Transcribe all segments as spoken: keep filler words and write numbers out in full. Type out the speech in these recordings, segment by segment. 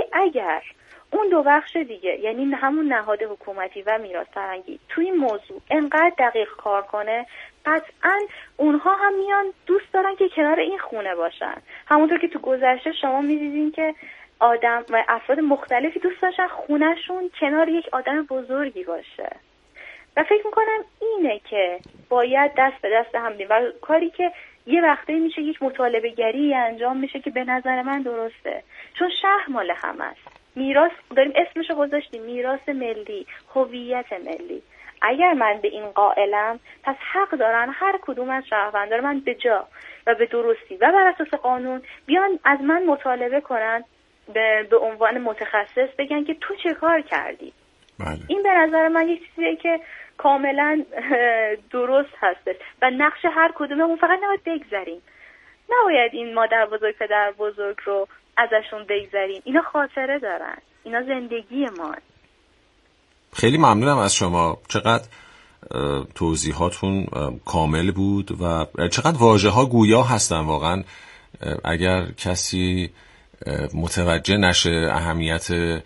اگر اون دو بخش دیگه، یعنی همون نهاد حکومتی و میراث فرهنگی، توی این موضوع انقدر دقیق کار کنه، قطعاً اونها هم میان دوست دارن که کنار این خونه باشن. همونطور که تو گذشته شما می‌دیدین که آدم و افراد مختلفی دوست داشتن خونه‌شون کنار یک آدم بزرگی باشه. و فکر میکنم اینه که باید دست به دست هم بدیم و کاری که یه وقته میشه یک مطالبه گری انجام میشه که به نظر من درسته، چون شهر مال همه است. میراث داریم اسمشو گذاشتیم، میراث ملی، هویت ملی. اگر من به این قائلم، پس حق دارن هر کدوم از شهروندان من به جا و به درستی و بر اساس قانون بیان از من مطالبه کنن، به, به عنوان متخصص بگن که تو چه کار کردی. بله. این به نظر من یک چیزیه که کاملا درست هستش و نقش هر کدوممون فقط نباید بگذاریم. نباید این مادر بزرگ پدر بزرگ رو ازشون بگذاریم. اینا خاطره دارن، اینا زندگی ما. خیلی ممنونم از شما، چقدر توضیحاتون کامل بود و چقدر واژه ها گویا هستن. واقعا اگر کسی متوجه نشه اهمیت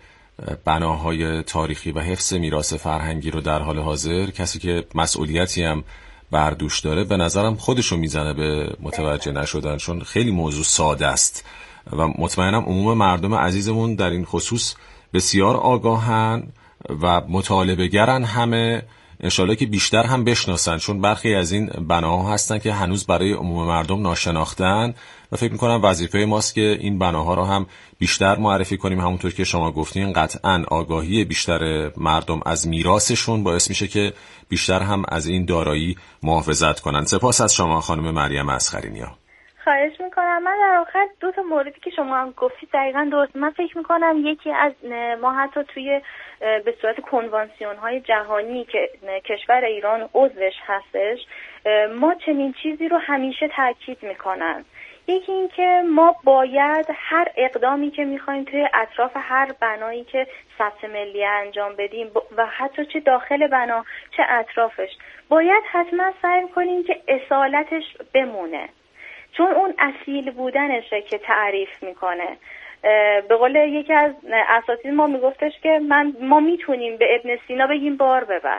بناهای تاریخی و حفظ میراث فرهنگی رو در حال حاضر، کسی که مسئولیتی هم بر دوش داره، به نظرم خودشو میزنه به متوجه نشدن، چون خیلی موضوع ساده است و مطمئنم عموم مردم عزیزمون در این خصوص بسیار آگاهن و مطالبه گرن، همه انشالله که بیشتر هم بشناسن، چون برخی از این بناها هستن که هنوز برای عموم مردم ناشناختن و فکر میکنم وظیفه ماست که این بناها رو هم بیشتر معرفی کنیم. همونطور که شما گفتین قطعاً آگاهی بیشتر مردم از میراثشون باعث میشه که بیشتر هم از این دارایی محافظت کنن. سپاس از شما خانم مریم اصغرینیا. خواهش میکنم. من در آخر دو تا موردی که شما هم گفتید دقیقاً درست. من فکر میکنم یکی از ما حتی توی به صورت کنوانسیون های جهانی که کشور ایران عضوش هستش، ما چنین چیزی رو همیشه تاکید میکنن. یکی این که ما باید هر اقدامی که میخوایم توی اطراف هر بنایی که ثبت ملی انجام بدیم و حتی چه داخل بنا چه اطرافش، باید حتما سعی کنیم که اصالتش بمونه، چون اون اصیل بودنشه که تعریف میکنه. به قول یکی از اساتید ما میگفتش که من ما میتونیم به ابن سینا بگیم بار ببر،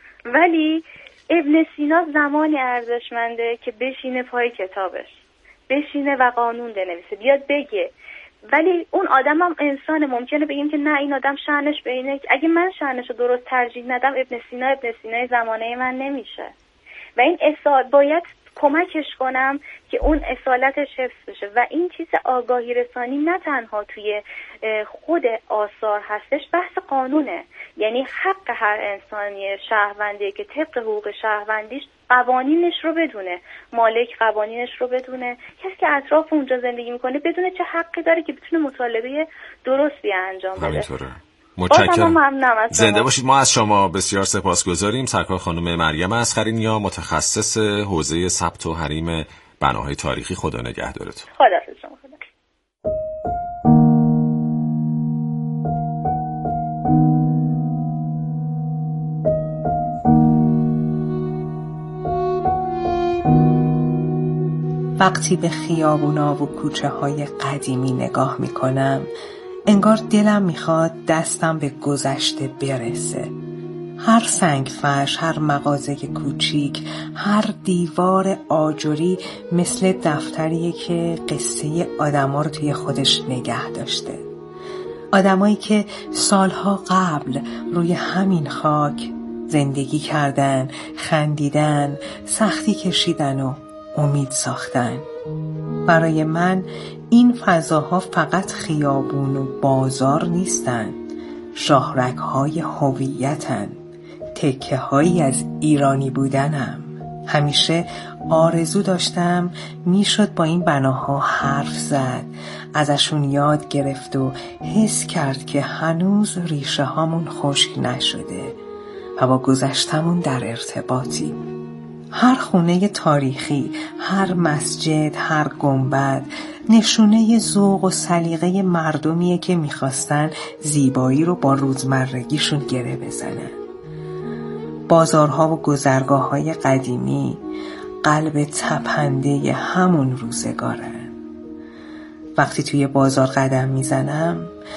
ولی ابن سینا زمانی ارزشمنده که بشینه پای کتابش، بشینه و قانون بنویسه، بیاد بگه. ولی اون آدم هم انسانه، ممکنه بگیم که نه این آدم شأنش به اینه، اگه من شأنش رو درست ترجیح ندم ابن سینا ابن سینای زمانه من نمیشه و این اصال باید کمکش کنم که اون اصالتش حفظ بشه. و این چیز آگاهی رسانی نه تنها توی خود آثار هستش، بحث قانونه، یعنی حق هر انسانی شهروندی که طبق حقوق شهروندیش قوانینش رو بدونه، مالک قوانینش رو بدونه، کسی که اطراف اونجا زندگی میکنه بدونه چه حقی داره که بتونه مطالبه درستی انجام بده. همینطوره. متشکرم. زنده باشید. ما از شما بسیار سپاسگزاریم. سرکار خانم مریم اصغرینیا، متخصص حوزه ثبت و حریم بناهای تاریخی. خدا نگهدارتون. خداحافظ شما. خدا. وقتی به خیابونا و کوچه های قدیمی نگاه میکنم، انگار دلم میخواد دستم به گذشته برسه. هر سنگ فرش، هر مغازه کوچیک، هر دیوار آجری مثل دفتریه که قصه آدما رو توی خودش نگه داشته. آدمایی که سالها قبل روی همین خاک زندگی کردن، خندیدن، سختی کشیدن و امید ساختن. برای من این فضاها فقط خیابون و بازار نیستن، شاهرگ‌های هویتن، تکه‌هایی از ایرانی بودنم. همیشه آرزو داشتم میشد با این بناها حرف زد، ازشون یاد گرفت و حس کرد که هنوز ریشه هامون خشک نشده و با گذشتمون در ارتباطیم. هر خونه تاریخی، هر مسجد، هر گنبد نشونه ذوق و سلیقه مردمیه که میخواستن زیبایی رو با روزمرگیشون گره بزنن. بازارها و گذرگاه‌های قدیمی قلب تپنده همون روزگارن. وقتی توی بازار قدم میزنم،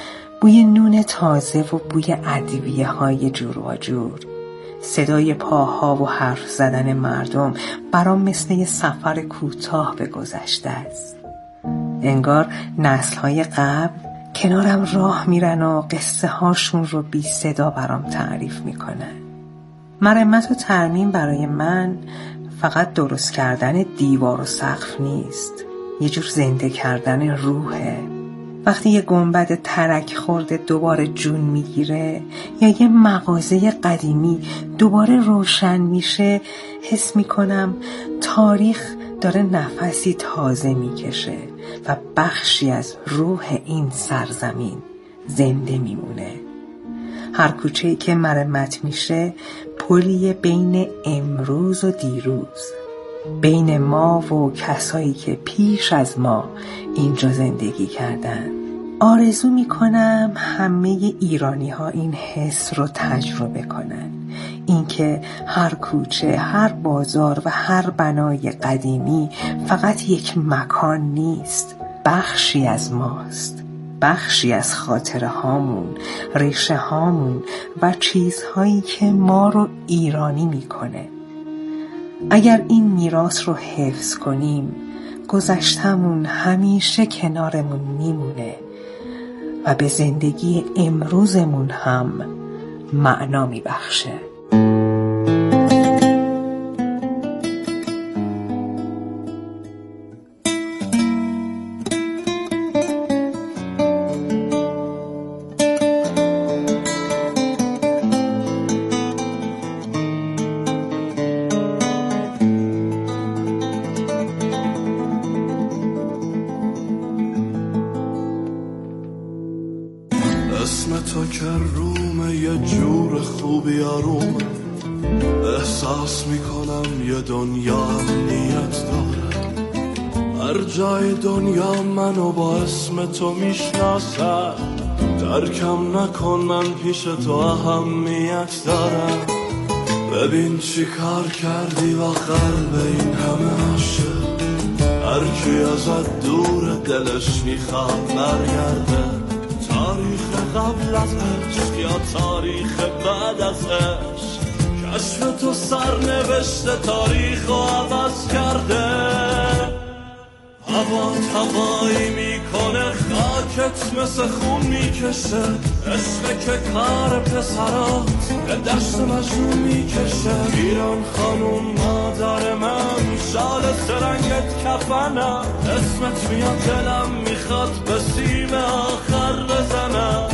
بوی نون تازه و بوی ادویه های جور و جور. صدای پاها و حرف زدن مردم برام مثل یه سفر کوتاه به گذشته است. انگار نسل‌های قبل کنارم راه میرن و قصه هاشون رو بی صدا برام تعریف میکنن. مرمت و ترمیم برای من فقط درست کردن دیوار و سقف نیست، یه جور زنده کردن روحه. وقتی یه گنبد ترک خورده دوباره جون میگیره یا یه مغازه قدیمی دوباره روشن میشه، حس میکنم تاریخ داره نفسی تازه میکشه و بخشی از روح این سرزمین زنده میمونه. هر کوچه‌ای که مرمت میشه پلی بین امروز و دیروز، بین ما و کسایی که پیش از ما اینجا زندگی کردن. آرزو میکنم همه ایرانی ها این حس رو تجربه کنن، اینکه هر کوچه، هر بازار و هر بنای قدیمی فقط یک مکان نیست، بخشی از ماست، بخشی از خاطره هامون، ریشه هامون و چیزهایی که ما رو ایرانی میکنه. اگر این میراث رو حفظ کنیم، گذشتمون همیشه کنارمون میمونه و به زندگی امروزمون هم معنا میبخشه. اسم تو که رومه یه جور خوبی آرومه، احساس میکنم یه دنیا امنیت داره. هر جای دنیا منو با اسم تو میشناسه، ترکم نکن من پیش تو اهمیت دارم. ببین چی کار کردی و قلب این همه عاشق، هر کی ازت دور دلش میخواد برگرده. تاریخ قبل از عشق یا تاریخ بعد از عشق، کشف تو سرنوشت تاریخ رو عوض کرده. هوا هوایی میکنه، خاکت مثل خون میکشه. عشق که کار پسرات به دست مجنون میکشه. ایران خانوم مادر من، شال سرنگت کفنم. اسمت میاد دلم میخواد به سیم آخر بزنم.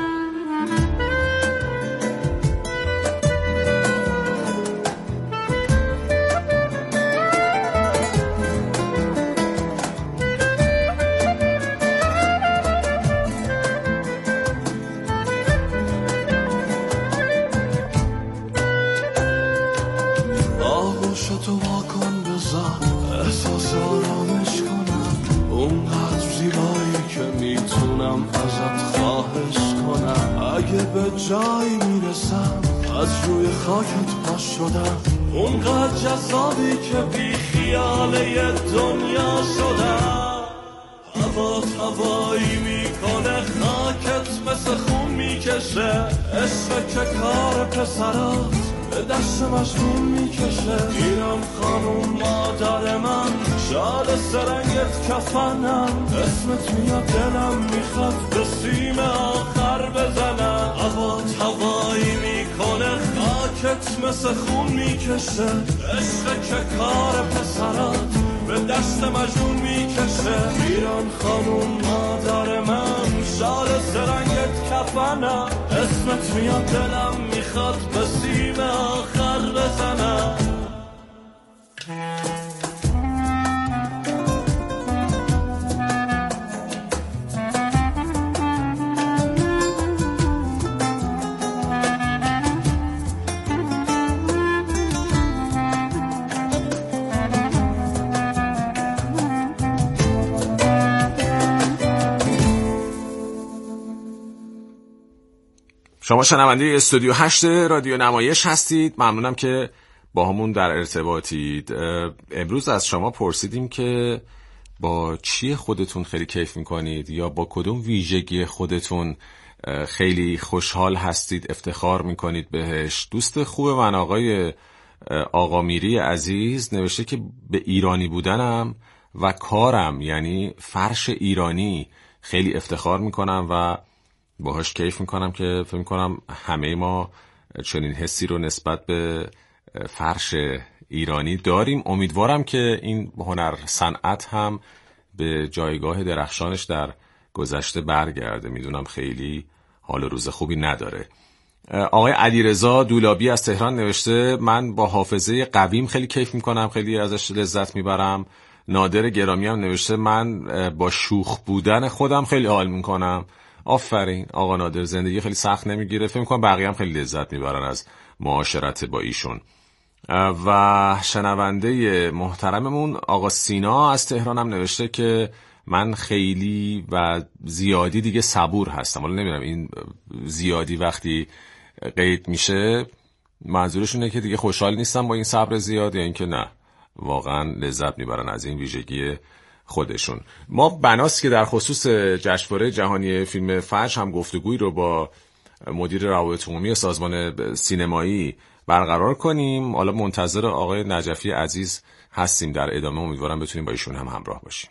آغوشتو واکن بذار احساس آرامش کنم. اونقدر زیبایی که میتونم ازت خواهش کنم. اگه به جایی میرسم از روی خاکت پاش شدم، اونقدر جذابی که بی خیاله دنیا شدم. هوا هوایی میکنه، خاکت مثل خون میکشه. عشق که کار پسرات به دست مجنون میکشه. ایران خانوم مادر من، شال سرنگت کفنم. اسمت میاد دلم میخواد به سیم آخر بزنم. هوا هوایی میکنه، خاکت مثل خون میکشه. عشق که کار پسرات به دست مجنون میکشه. ایران خانوم مادر من، شال سرنگت کفنم. اسمت میاد دلم میخواد به سیم آخر بزنم. شما شنونده استودیو هشت رادیو نمایش هستید. ممنونم که با همون در ارتباطید. امروز از شما پرسیدیم که با چی خودتون خیلی کیف میکنید یا با کدوم ویژگی خودتون خیلی خوشحال هستید، افتخار میکنید بهش. دوست خوب من آقای آقا میری عزیز نوشته که به ایرانی بودنم و کارم یعنی فرش ایرانی خیلی افتخار میکنم و باهاش کیف میکنم که فکر میکنم همه ما چنین حسی رو نسبت به فرش ایرانی داریم. امیدوارم که این هنر صنعت هم به جایگاه درخشانش در گذشته برگرده. میدونم خیلی حال روز خوبی نداره. آقای علیرضا دولابی از تهران نوشته من با حافظه قویم خیلی کیف میکنم، خیلی ازش لذت میبرم. نادر گرامی هم نوشته من با شوخ بودن خودم خیلی حال میکنم. آفرین آقا نادر، زندگی خیلی سخت نمیگیره، فکر میکنم بقیه هم خیلی لذت میبرن از معاشرت با ایشون. و شنونده محترممون آقا سینا از تهران هم نوشته که من خیلی و زیادی دیگه صبور هستم. حالا نمیدونم این زیادی وقتی قید میشه منظورشونه که دیگه خوشحال نیستم با این صبر زیاد یا اینکه نه واقعا لذت میبرن از این ویژگی خودشون. ما بناست که در خصوص جشنواره جهانی فیلم فجر هم گفتگویی رو با مدیر روابط عمومی سازمان سینمایی برقرار کنیم. حالا منتظر آقای نجفی عزیز هستیم در ادامه، امیدوارم بتونیم با ایشون هم همراه باشیم.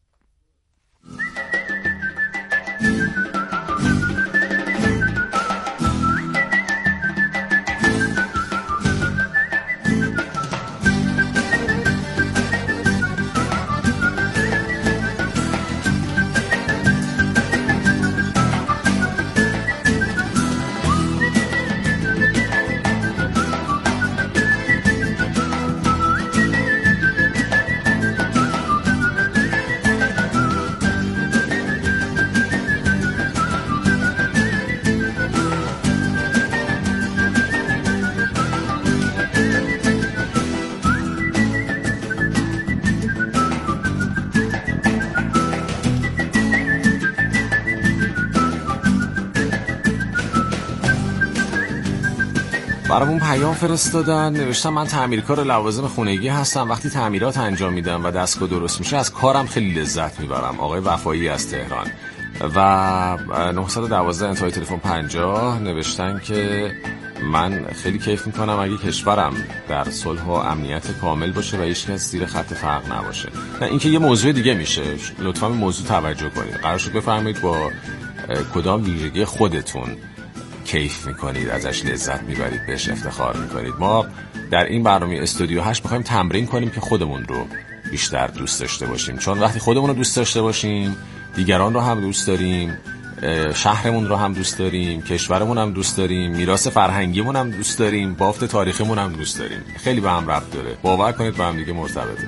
برامون پیام فرستادن، نوشتم من تعمیرکار لوازم خونگی هستم. وقتی تعمیرات انجام میدم و دستگاه درست میشه از کارم خیلی لذت میبرم. آقای وفایی از تهران. و نه یک دو انتهای تلفن پنجاه نوشتن که من خیلی کیف میکنم اگه کشورم در صلح و امنیت کامل باشه و هیچ کس زیر خط فقر نباشه. نه اینکه یه موضوع دیگه میشه، لطفا به موضوع توجه کنید. قرار شد بفرمایید با کدام ویژگی خودتون کیف میکنید، ازش لذت میبرید، بهش افتخار میکنید. ما در این برنامه استودیو هشت میخوایم تمرین کنیم که خودمون رو بیشتر دوست داشته باشیم، چون وقتی خودمون رو دوست داشته باشیم دیگران رو هم دوست داریم، شهرمون رو هم دوست داریم، کشورمون هم دوست داریم، میراث فرهنگیمون هم دوست داریم، بافت تاریخیمون هم دوست داریم. خیلی به هم ربط داره، باور کنید به هم دیگه مرتبطه.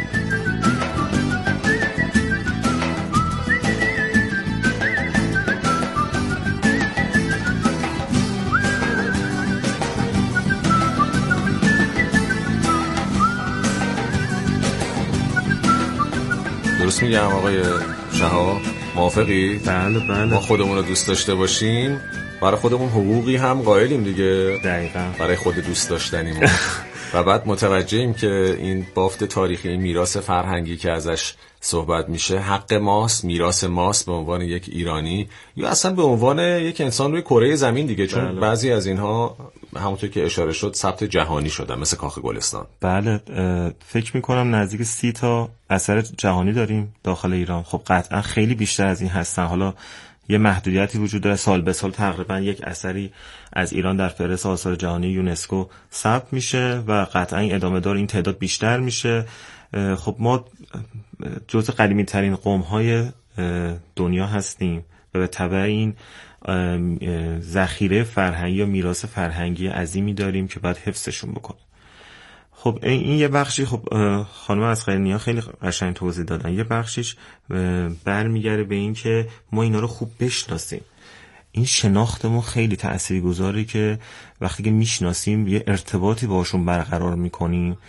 درست میگم آقای شهاب؟ موافقی؟ بله بله. ما خودمون رو دوست داشته باشیم، برای خودمون حقوقی هم قائلیم دیگه. دقیقاً. برای خود دوست داشتنیمون. و بعد متوجهیم که این بافت تاریخی، این میراث فرهنگی که ازش صحبت میشه حق ماست، میراث ماست به عنوان یک ایرانی یا اصلا به عنوان یک انسان روی کره زمین دیگه، چون بله. بعضی از اینها همونطور که اشاره شد ثبت جهانی شدن، مثل کاخ گلستان. بله، فکر میکنم نزدیک سی تا اثر جهانی داریم داخل ایران. خب قطعا خیلی بیشتر از این هستن. حالا یه محدودیتی وجود داره، سال به سال تقریبا یک اثری از ایران در فهرست آثار جهانی یونسکو ثبت میشه و قطعا ادامه دار این تعداد بیشتر میشه. خب ما جزء قدیمی ترین قوم های دنیا هستیم و به تبع این ذخیره فرهنگی یا میراث فرهنگی عظیمی داریم که باید حفظشون بکنیم. خب این یه بخشی، خب خانم اصغرینیا خیلی قشنگ توضیح دادن، یه بخشیش برمیگره به این که ما اینا رو خوب بشناسیم. این شناختمون خیلی تأثیرگذاره که وقتی که میشناسیم یه ارتباطی باشون برقرار میکنیم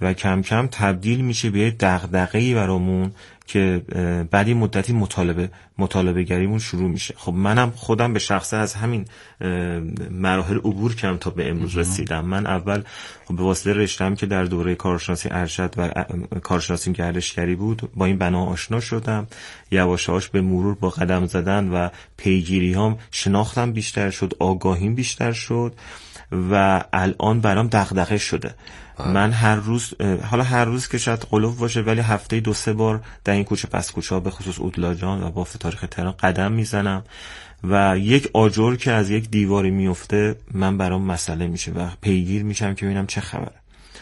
و کم کم تبدیل میشه به دغدغه‌ای برامون که بعد این مدتی مطالبه مطالبه گریمون شروع میشه. خب منم خودم به شخصه از همین مراحل عبور کردم تا به امروز رسیدم. من اول خب به واسطه رشته‌ام که در دوره کارشناسی ارشد و کارشناسی گردشگری بود با این بنا آشنا شدم. یواش یواش به مرور با قدم زدن و پیگیری‌هام شناختم بیشتر شد، آگاهیم بیشتر شد و الان برام دغدغه شده. من هر روز، حالا هر روز که شاید قلوف باشه، ولی هفته دو سه بار در این کوچه پس کوچه ها به خصوص اودلاجان و بافت تاریخ تهران قدم میزنم و یک آجر که از یک دیواری میفته من برام مسئله میشه و پیگیر میشم که ببینم چه خبره.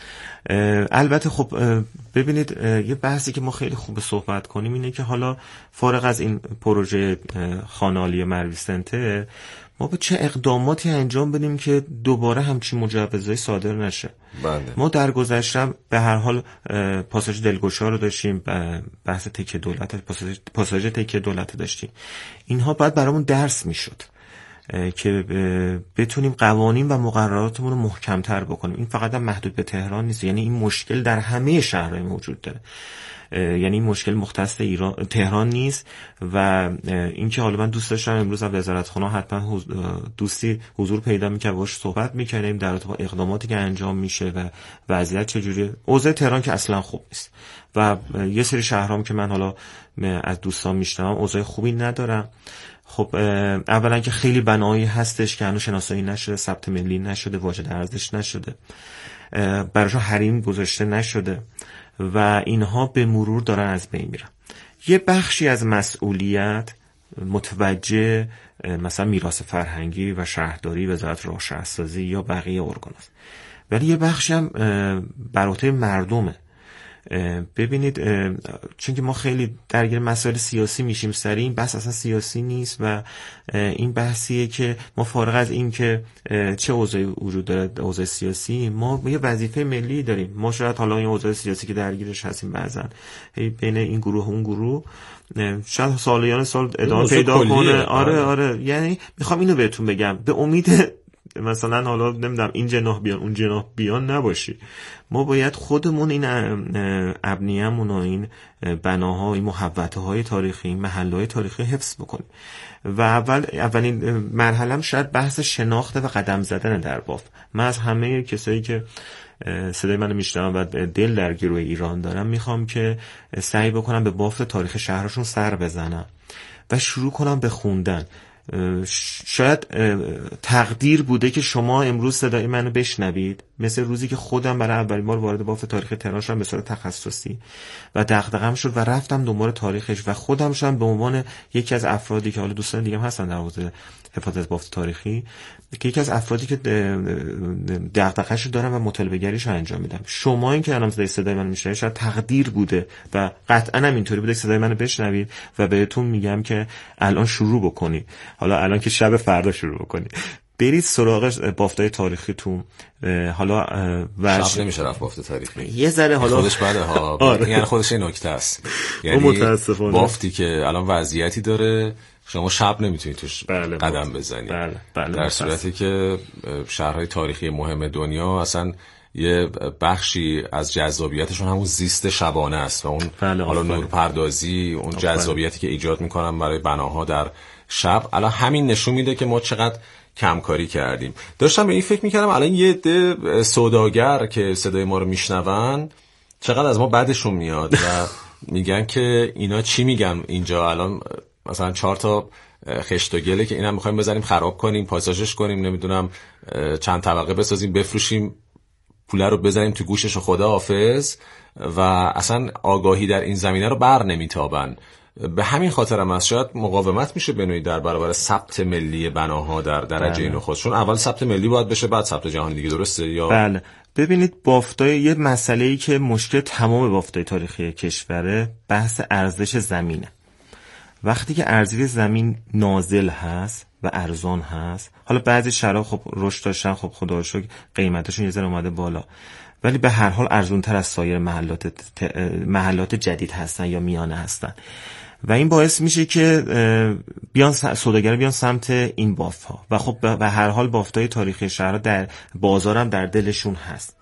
البته خب ببینید یه بحثی که ما خیلی خوب صحبت کنیم اینه که حالا فارغ از این پروژه خانه‌آلی مروی سنتر ما به چه اقداماتی انجام بدیم که دوباره همچین مجوزهای صادر نشه. بله. ما در گذشته به هر حال پاساژ دلگشا رو داشتیم، بحث تکیه دولت، پاساژ پاساژ تکیه دولت داشتیم. اینها باید برامون درس میشد که بتونیم قوانین و مقرراتمون رو محکم‌تر بکنیم. این فقط هم محدود به تهران نیست، یعنی این مشکل در همه شهرهای موجود داره. یعنی این مشکل مختص ایران تهران نیست و اینکه حالا من دوست داشتم امروز از وزارتخونه حتما دوستی حضور پیدا می‌کنه باهاش صحبت می‌کنیم در رابطه با اقداماتی که انجام میشه و وضعیت چجوریه. اوضاع تهران که اصلا خوب نیست و یه سری شهرام که من حالا از دوستان میشنوم اوضاع خوبی ندارن. خب اولا که خیلی بنایی هستش که هنوز شناسایی نشده، ثبت ملی نشده، واجد ارزش نشده، براشون حریم گذاشته نشده و اینها به مرور دارن از بین میرن. یه بخشی از مسئولیت متوجه مثلا میراث فرهنگی و شهرداری، وزارت راه شهرسازی یا بقیه ارگان‌هاست، ولی یه بخشی هم بر عهده مردمه. ببینید چون که ما خیلی درگیر مسائل سیاسی میشیم سریع، این بحث اصلا سیاسی نیست و این بحثیه که ما فارغ از این که چه اوضاعی وجود داره، اوضاع سیاسی، ما یه وظیفه ملی داریم. ما شاید حالا این اوضاع سیاسی که درگیرش هستیم بعضن بین این گروه اون گروه شاید سالیان سال ادامه پیدا کنه. آره آره یعنی میخوام اینو بهتون بگم، به امید مثلا حالا نمیدونم این جناح بیان اون جناح بیان نباشی. ما باید خودمون این ابنیه‌مون و این بناها، این محوطه های تاریخی، این محله های تاریخی حفظ بکنیم و اول اولین مرحله‌ام شاید بحث شناخت و قدم زدن در بافت. من از همه کسایی که صدای منو میشنون و دل در گروه ایران دارم میخوام که سعی بکنم به بافت تاریخ شهرشون سر بزنم و شروع کنم به خوندن. شاید تقدیر بوده که شما امروز صدای منو بشنوید، مثل روزی که خودم برای اولین بار وارد بافت تاریخ تهران شدم به صورت تخصصی و دغدغه‌ام شد و رفتم دنبال تاریخش و خودم شدم به عنوان یکی از افرادی که حالا دوستان دیگه هم هستن در حوزه حفاظت از بافت تاریخی که یکی از افرادی که دغدغه‌اش دارم و مطالبه گریش رو انجام میدم. شما این که الان صدای منو میشنوید شاید تقدیر بوده و قطعا هم اینطوری بوده که صدای منو بشنوید و بهتون میگم که الان شروع بکنید. حالا الان که شب فردا شروع بکنید، برید سراغ بافتای تاریخیتون. حالا ورش نمیشه رفت بافت تاریخی یه ذره حالا خودش بده ها. آره. یعنی خودش این نکته است، یعنی بافتی که الان وضعیتی داره شما شب نمیتونید توش بله قدم بله. بزنید بله. بله. در صورتی که شهرهای تاریخی مهم دنیا اصلا یه بخشی از جذابیتشون همون زیست شبانه است و اون بله. حالا نورپردازی، اون جذابیتی که ایجاد میکنن برای بناها در شب. الان همین نشون میده که ما چقدر کمکاری کردیم. داشتم به این فکر میکردم الان یه عده سوداگر که صدای ما رو میشنون چقدر از ما بعدشون میاد و میگن که اینا چی میگن اینجا، الان مثلا چهار تا خشت و گله که اینم میخوایم بزنیم خراب کنیم، پاساژش کنیم، نمیدونم چند طبقه بسازیم، بفروشیم، پوله رو بزنیم تو گوشش و خدا حافظ و اصلا آگاهی در این زمینه رو بر نمیتابن. به همین خاطر هم از شاید مقاومت میشه بنوعی در برابر ثبت ملی بناها در درجه اینو خودشون. اول ثبت ملی باید بشه بعد ثبت جهانی دیگه، درسته یا؟ بله. ببینید بافتای یه مسئله‌ای که مشکل تمام بافتای تاریخی کشوره بحث ارزش زمینه. وقتی که ارزش زمین نازل هست و ارزان هست، حالا بعضی شهرها خب رشد داشتن، خب خدا رو شکر قیمتشون یه ذره اومده بالا، ولی به هر حال ارزان‌تر از سایر محلات محلات جدید هستن یا میانه هستن و این باعث میشه که بیان سوداگرا بیان سمت این بافت ها و خب به هر حال بافتای تاریخی شهرها در بازارم در دلشون هست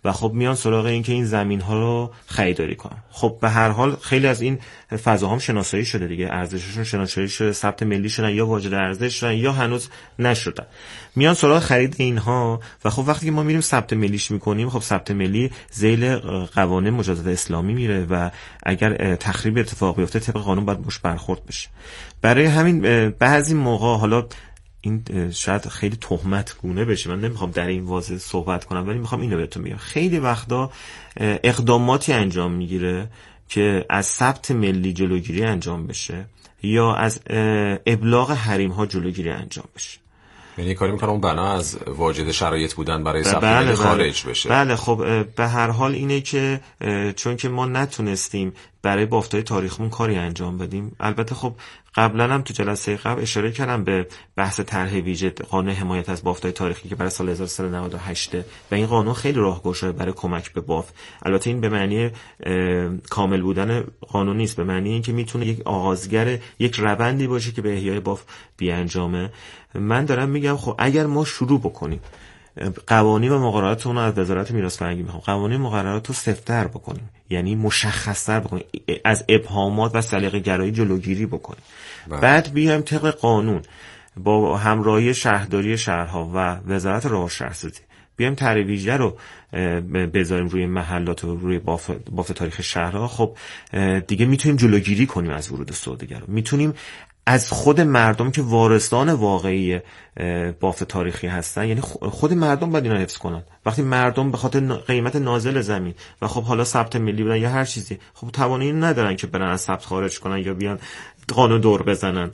و خب میان سراغ این که این زمین ها رو خریداری کنن. خب به هر حال خیلی از این فضاها هم شناسایی شده دیگه، ارزششون شناسایی شده، ثبت ملی شدن یا واجد ارزش شدن یا هنوز نشدن. میان سراغ خرید اینها و خب وقتی که ما میریم ثبت ملیش میکنیم، خب ثبت ملی ذیل قوانین مجازات اسلامی میره و اگر تخریب اتفاق بیفته طبق قانون باید باش برخورد بشه. برای همین بعضی موقع، حالا این شاید خیلی تهمت گونه بشه، من نمیخوام در این واژه صحبت کنم ولی میخوام اینو بهتون بگم، خیلی وقتا اقداماتی انجام میگیره که از ثبت ملی جلوگیری انجام بشه یا از ابلاغ حریم ها جلوگیری انجام بشه. یعنی کاری میکنم اون بنا از واجد شرایط بودن برای ثبت ملی بله خارج بله. بشه. بله خب به هر حال اینه که چون که ما نتونستیم برای بافتای تاریخمون کاری انجام بدیم، البته خب قبلا هم تو جلسه قبل اشاره کردم به بحث طرح ویژه قانون حمایت از بافتای تاریخی که برای سال هزار و سیصد و نود و هشت و این قانون خیلی راهگشا برای کمک به بافت. البته این به معنی کامل بودن قانون نیست، به معنی اینکه میتونه یک آغازگر یک روندی باشه که به احیای بافت بیانجامه. من دارم میگم خب اگر ما شروع بکنیم قوانین و مقررات اون از وزارت میراث فرهنگی میخوام قوانین مقررات رو سفت‌تر بکنیم، یعنی مشخص‌تر بکنیم، از ابهامات و سلیقه گرایی جلوگیری بکنیم. بله. بعد بیایم طبق قانون با همراهی شهرداری شهرها و وزارت راه و شهرسازی بیایم طرح ویژه رو بذاریم روی محلات و روی بافت, بافت تاریخ شهرها. خب دیگه میتونیم جلوگیری کنیم از ورود سوداگر، میتونیم از خود مردم که وارثان واقعی بافت تاریخی هستن، یعنی خود مردم باید اینا حفظ کنن. وقتی مردم به خاطر قیمت نازل زمین و خب حالا ثبت ملی بودن یا هر چیزی، خب توانایی ندارن که برن از ثبت خارج کنن یا بیان قانون دور بزنن،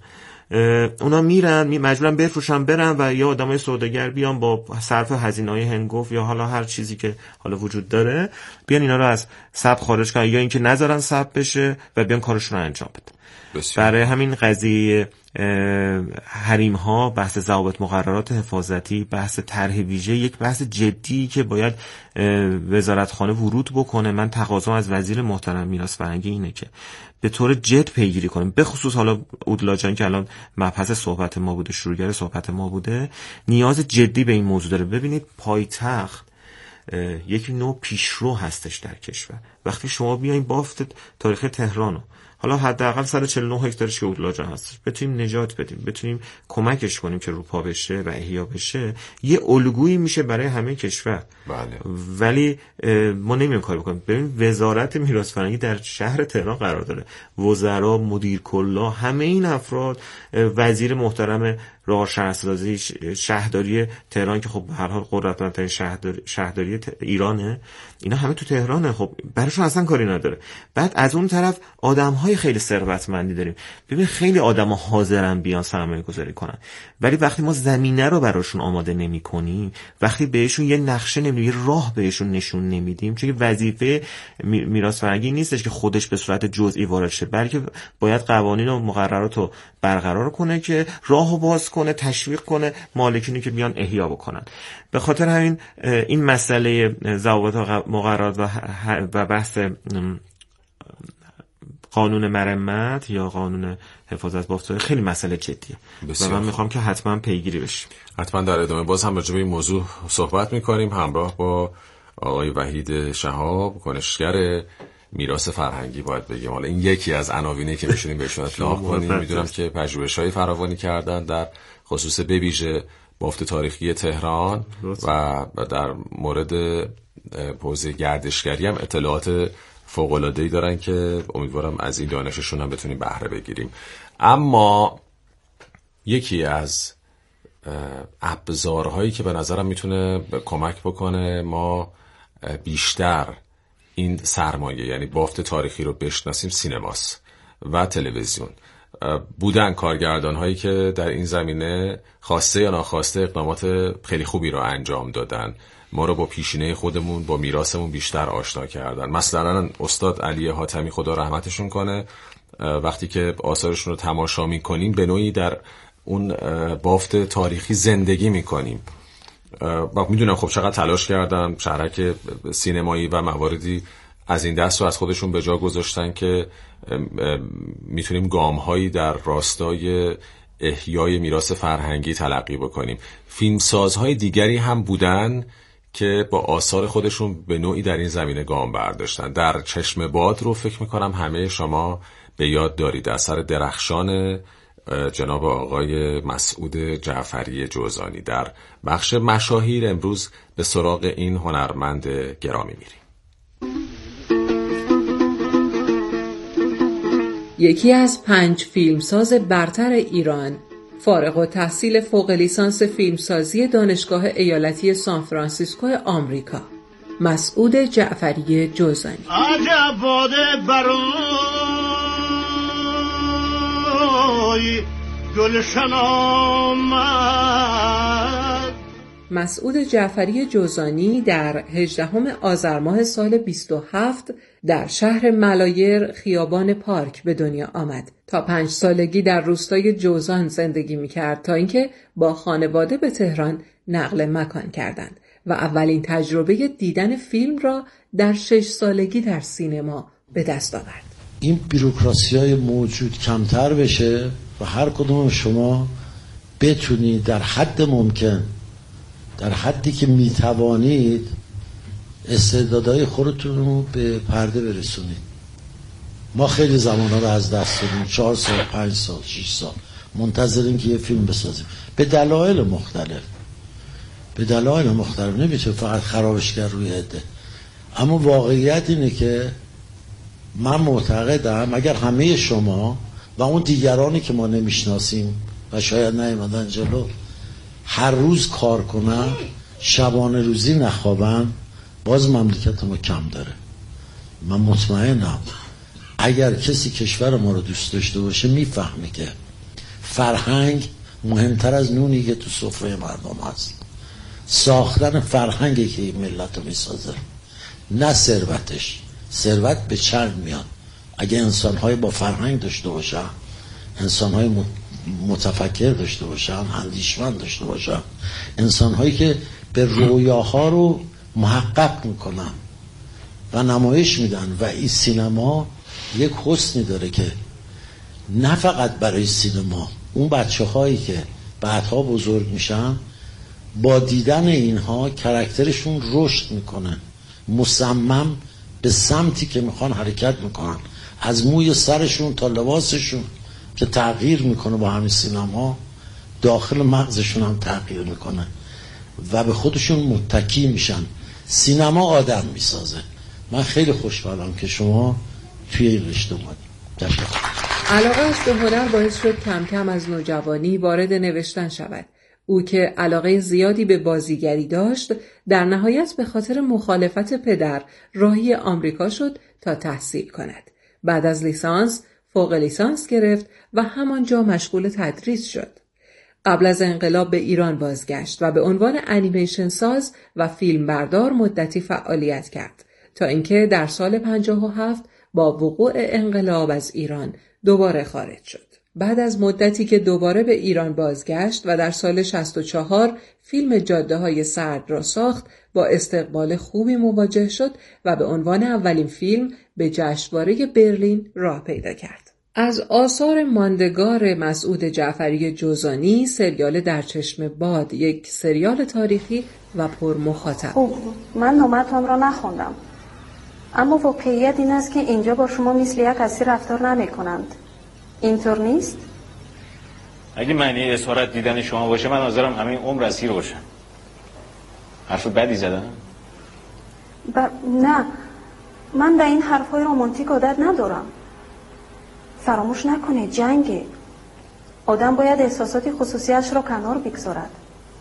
اونا میرن مجبورن بفروشن برن و یا آدمای سوداگر بیان با صرف هزینه‌های هنگفت یا حالا هر چیزی که حالا وجود داره بیان اینا رو از ثبت خارج کنن یا اینکه نذارن ثبت بشه و بیان کارشون رو انجام بدن. برای همین قضیه حریم ها، بحث ضوابط مقررات حفاظتی، بحث طرح ویژه یک بحث جدی که باید وزارتخانه ورود بکنه. من تقاضا از وزیر محترم میراث فرهنگی اینه که به طور جد پیگیری کنیم، به خصوص حالا اودلا جان که الان مبحث صحبت ما بوده، شروعگر صحبت ما بوده، نیاز جدی به این موضوع داره. ببینید پایتخت یک نوع پیشرو هستش در کشور. وقتی شما بیاین بافت تاریخ تهرانو حالا حداقل صد و چهل و نه هکتارش که اودلا جان هستش بتونیم نجات بدیم، بتونیم کمکش کنیم که روپا بشه و احیا بشه، یه الگویی میشه برای همه کشور. بله. ولی ما نمیایم کار بکنیم. ببین وزارت میراث فرهنگی در شهر تهران قرار داره، وزرا، مدیر کلا، همه این افراد، وزیر محترم راه شهرسازی، شهرداری تهران که خب به هر حال قدرتمندترین شهرداری شهرداری ایرانه، اینا همه تو تهرانه. خب براشون اصلا کاری نداره. بعد از اون طرف آدم‌های خیلی ثروتمندی داریم. ببین خیلی آدم‌ها حاضرن بیان سرمایه گذاری کنن، ولی وقتی ما زمینه رو براشون آماده نمی‌کنیم، وقتی بهشون یه نقشه نمیدیم، یه راه بهشون نشون نمیدیم، چون وظیفه میراث فرهنگی نیستش که خودش به صورت جزئی وارد شه، بلکه باید قوانین و مقررات رو برقرار کنه که راهو باز کنه، تشویق کنه مالکینی که بیان احیا بکنن. به خاطر همین این مسئله ضوابط مقررات و بحث قانون مرمت یا قانون حفاظت بافت خیلی مسئله جدیه و من میخوام که حتما پیگیری بشه. حتما در ادامه باز هم راجع به این موضوع صحبت میکنیم همراه با آقای وحید شهاب، کنشگر میراث فرهنگی. باید بگیم حالا این یکی از عناوینی که میشونیم بهشون اطلاق کنیم. میدونم که پژوهش‌های فراوانی کردن در خصوص به ویژه بافت تاریخی تهران و در مورد حوزه گردشگری هم اطلاعات فوق‌العاده‌ای دارن که امیدوارم از این دانششون هم بتونیم بهره بگیریم. اما یکی از ابزارهایی که به نظرم میتونه کمک بکنه ما بیشتر این سرمایه یعنی بافت تاریخی رو بشناسیم سینماست و تلویزیون. بودن کارگردان هایی که در این زمینه خواسته یا ناخواسته اقدامات خیلی خوبی رو انجام دادن، ما رو با پیشینه خودمون، با میراثمون بیشتر آشنا کردن. مثلا استاد علی حاتمی خدا رحمتشون کنه، وقتی که آثارشون رو تماشا میکنیم به نوعی در اون بافت تاریخی زندگی میکنیم. میدونم خب چقدر تلاش کردن، شهرک سینمایی و مواردی از این دست رو از خودشون به جا گذاشتن که میتونیم گام‌هایی در راستای احیای میراث فرهنگی تلقی بکنیم. فیلمسازهای دیگری هم بودن که با آثار خودشون به نوعی در این زمینه گام برداشتن. در چشم باد رو فکر میکنم همه شما به یاد دارید، اثر درخشان جناب آقای مسعود جعفری جوزانی. در بخش مشاهیر امروز به سراغ این هنرمند گرامی میریم. یکی از پنج فیلمساز برتر ایران، فارغ التحصیل فوق لیسانس فیلمسازی دانشگاه ایالتی سان فرانسیسکو آمریکا، مسعود جعفری جوزانی. عجب باده برای گلشن آمد. مسعود جعفری جوزانی در هجدهم آذر ماه سال بیست و هفت در شهر ملایر خیابان پارک به دنیا آمد. تا پنج سالگی در روستای جوزان زندگی می‌کرد تا اینکه با خانواده به تهران نقل مکان کردند و اولین تجربه دیدن فیلم را در شش سالگی در سینما به دست آورد. این بیروکراسی‌های موجود کمتر بشه و هر کدوم شما بتونید در حد ممکن، در حدی که میتوانید، استعدادهای خودتون رو به پرده برسونید. ما خیلی زمانها رو از دست دادیم، چهار سال، پنج سال، شش سال منتظریم که یه فیلم بسازیم به دلایل مختلف به دلایل مختلف نمیشه فقط خرابشگر روی عده. اما واقعیت اینه که من معتقدم اگر همه شما و اون دیگرانی که ما نمیشناسیم و شاید نیومدن جلو هر روز کار کنن، شبانه روزی نخوابن، باز مملکت ما کم داره. من مطمئنم اگر کسی کشور ما رو دوست داشته باشه میفهمه که فرهنگ مهمتر از نونی که تو سفره مردم هست. ساختن فرهنگی که این ملت رو میسازه، نه ثروتش. ثروت به چند میاد اگه انسان‌های با فرهنگ داشته باشن، انسان‌های متفکر داشته باشن، اندیشمند داشته باشن، انسان‌هایی که به رویاها رو محقق میکنن و نمایش میدن. و این سینما یک حسنی داره که نه فقط برای سینما، اون بچه هایی که بعدها بزرگ میشن با دیدن اینها کرکترشون رشد میکنه، مصمم به سمتی که میخوان حرکت میکنن، از موی سرشون تا لباسشون که تغییر میکنه با همین سینما، داخل مغزشون هم تغییر میکنه و به خودشون متکی میشن. سینما آدم میسازه. من خیلی خوشحالم که شما توی این رشته اومدید. علاقه‌اش به هنر باعث شد کم کم از نوجوانی وارد نوشتن شود. او که علاقه زیادی به بازیگری داشت، در نهایت به خاطر مخالفت پدر راهی آمریکا شد تا تحصیل کند. بعد از لیسانس فوق لیسانس گرفت و همانجا مشغول تدریس شد. قبل از انقلاب به ایران بازگشت و به عنوان انیمیشن ساز و فیلم بردار مدتی فعالیت کرد تا اینکه در سال پنجاه و هفت با وقوع انقلاب از ایران دوباره خارج شد. بعد از مدتی که دوباره به ایران بازگشت و در سال شصت و چهار فیلم جاده های سرد را ساخت، با استقبال خوبی مواجه شد و به عنوان اولین فیلم به جشنواره برلین راه پیدا کرد. از آثار ماندگار مسعود جعفری جوزانی، سریال در چشم باد، یک سریال تاریخی و پر مخاطب. خب من نامتون را نخوندم، اما واقعیت این است که اینجا با شما مثل یک کسی رفتار نمی کنند. اینطور نیست؟ اگه معنی اسارت دیدن شما باشه، من حاضرم همین عمر اسیر باشم. حرف بدی زدم؟ ب... نه، من به این حرفای رومانتیک عادت ندارم. فراموش نکنه جنگه. آدم باید احساسات خصوصیش را کنار بگذارد.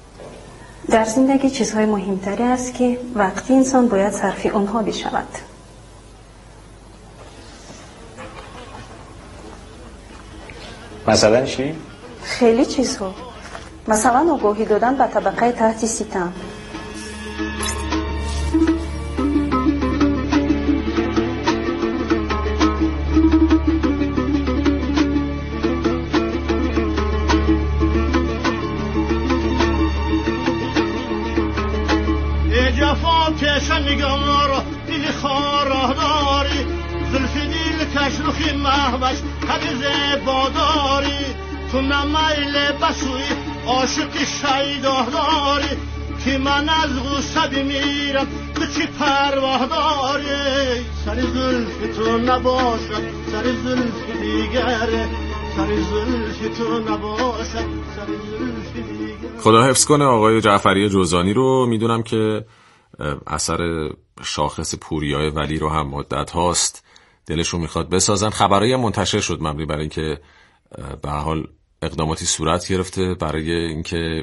در زندگی چیزهای مهمتری است که وقتی انسان باید صرف آنها بشود. مثلا چی؟ خیلی چیزها. مثلا آگاهی دادن به طبقه تحت ستم. نگار دل خاره داری، زلفی دل کشلوخی محوش حدیث باداری، تو نمیل بسوی عاشق شیده داری، که من از غصه میرم تو چی پروا داری سر زلف تو نباشد سر زلف دیگره سر زلف تو نباشد سر زلف دیگره. خدا حفظ کنه آقای جعفری جوزانی رو. میدونم که اثر شاخص پوریای ولی رو هم مدت هاست دلشون میخواد بسازن. خبرایی هم منتشر شد مبنی برای اینکه به حال اقداماتی صورت گرفته برای اینکه